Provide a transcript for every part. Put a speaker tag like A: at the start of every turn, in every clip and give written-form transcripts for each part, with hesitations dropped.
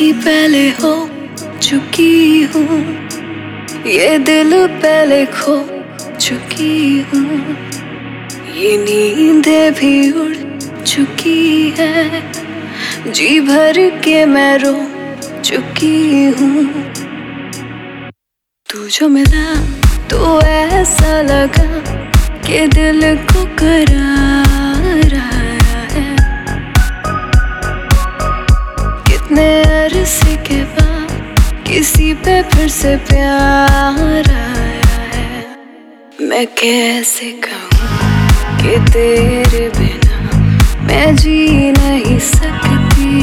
A: ही पहले हो चुकी हूँ, ये दिल पहले खो चुकी हूँ, ये नींदें भी उड़ चुकी है, जी भर के मैं रो चुकी हूँ। तू जो मिला तो ऐसा लगा कि दिल को करार आया है, कितने अरसे के बाद किसी पे फिर से प्यार आया है। मैं कैसे कहूँ कि तेरे बिना मैं जी नहीं सकती,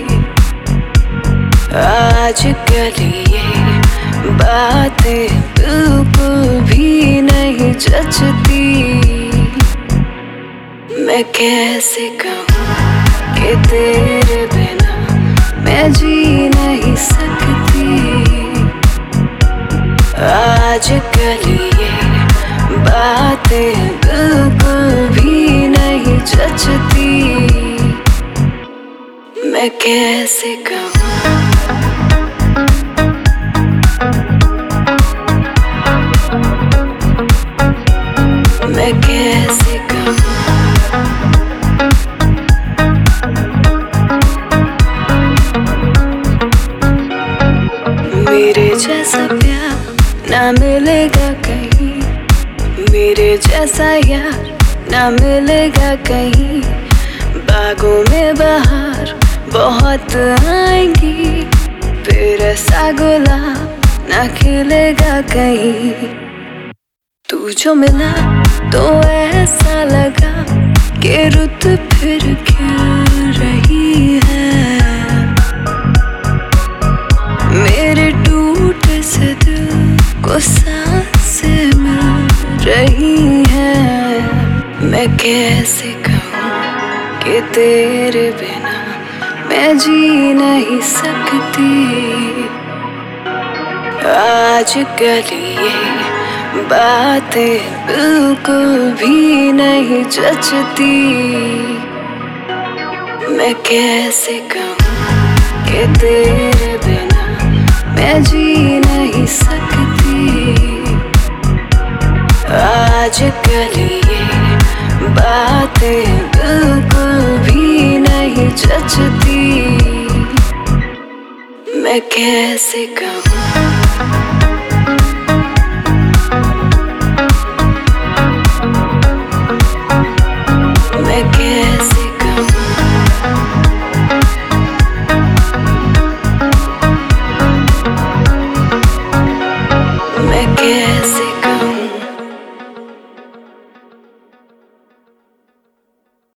A: आजकल ये बातें बिल्कुल भी नहीं जचती। मैं कैसे कहूँ कि तेरे बिना मैं जी नहीं सकती, आजकल ये बातें बिल्कुल भी नहीं जचती। मैं कैसे कहूँ मैं कैसे कहूँ मेरे जैसा प्यार ना मिलेगा कहीं, मेरे जैसा यार ना मिलेगा कहीं। बागों में बहार बहुत आएंगी, फिर ऐसा गुलाब ना खिलेगा कहीं। तू जो मिला तो ऐसा लगा कि रुत फिर खिल रही है, मेरे टूटे से दिल को सांसें मिल रही है। मैं कैसे कहूँ कि तेरे बिना मैं जी नहीं सकती, आजकल ये बातें बिल्कुल भी नहीं जचती। मैं कैसे कहूँ कि तेरे बिना मैं जी नहीं सकती, आजकल ये बातें बिल्कुल भी नहीं जचती। मैं कैसे कहूँ